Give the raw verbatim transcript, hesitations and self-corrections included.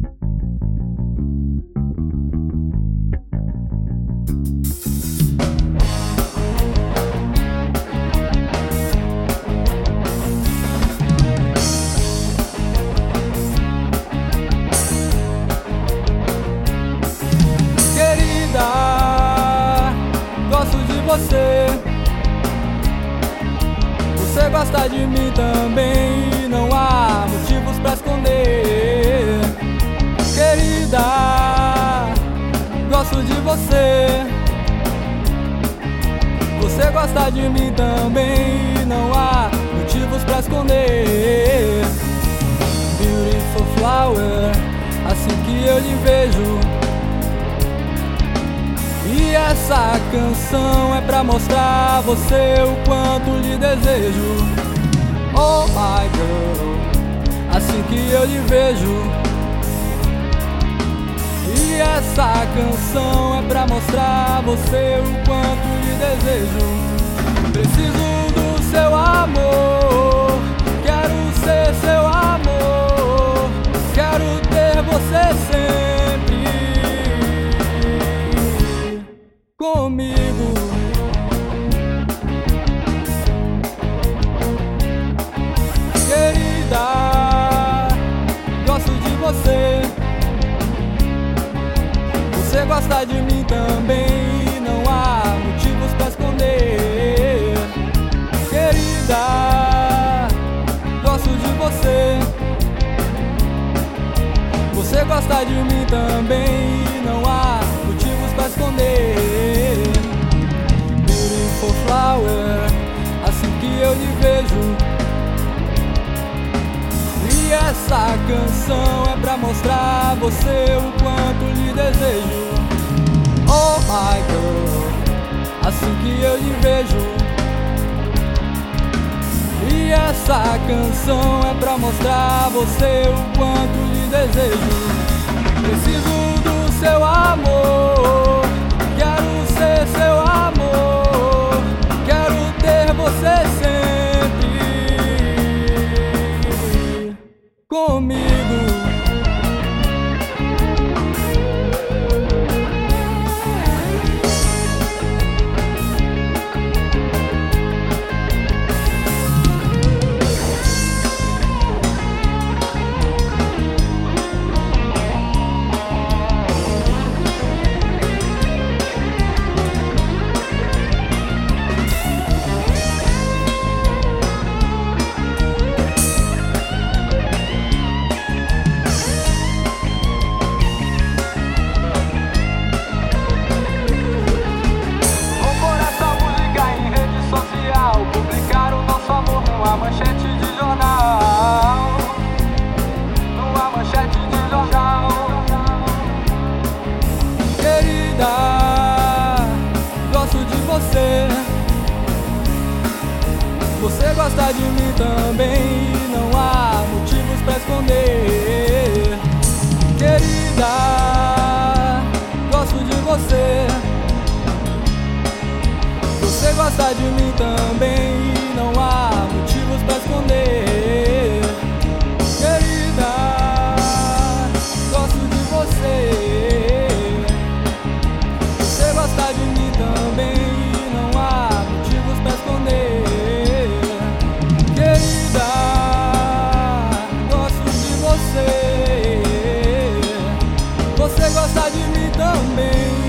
Você, você gosta de mim também e não há motivos pra esconder. Querida, gosto de você. Você gosta de mim também e não há motivos pra esconder. Beautiful flower, assim que eu lhe vejo. E essa canção é pra mostrar a você o quanto lhe desejo. Oh my girl, assim que eu lhe vejo. E essa canção é pra mostrar a você o quanto lhe desejo. Preciso do seu amor, quero ser seu amor, quero ter você sempre comigo. Querida, gosto de você. Você gosta de mim também e não há motivos pra esconder. Querida, gosto de você. Você gosta de mim também e não há motivos pra esconder. Beautiful flower, assim que eu lhe vejo. E essa canção é pra mostrar a você o quanto lhe desejo. Oh my girl, assim que eu lhe vejo. E essa canção é pra mostrar a você o quanto lhe desejo. Preciso do seu amor, quero ser seu amor, quero ter você sempre comigo. Você gosta de mim também e não há motivos pra esconder. Querida, gosto de você. Você gosta de mim também e não há motivos pra esconder. Querida, gosto de você. Você gosta de mim também e não há motivos pra esconder. Você gosta de mim também.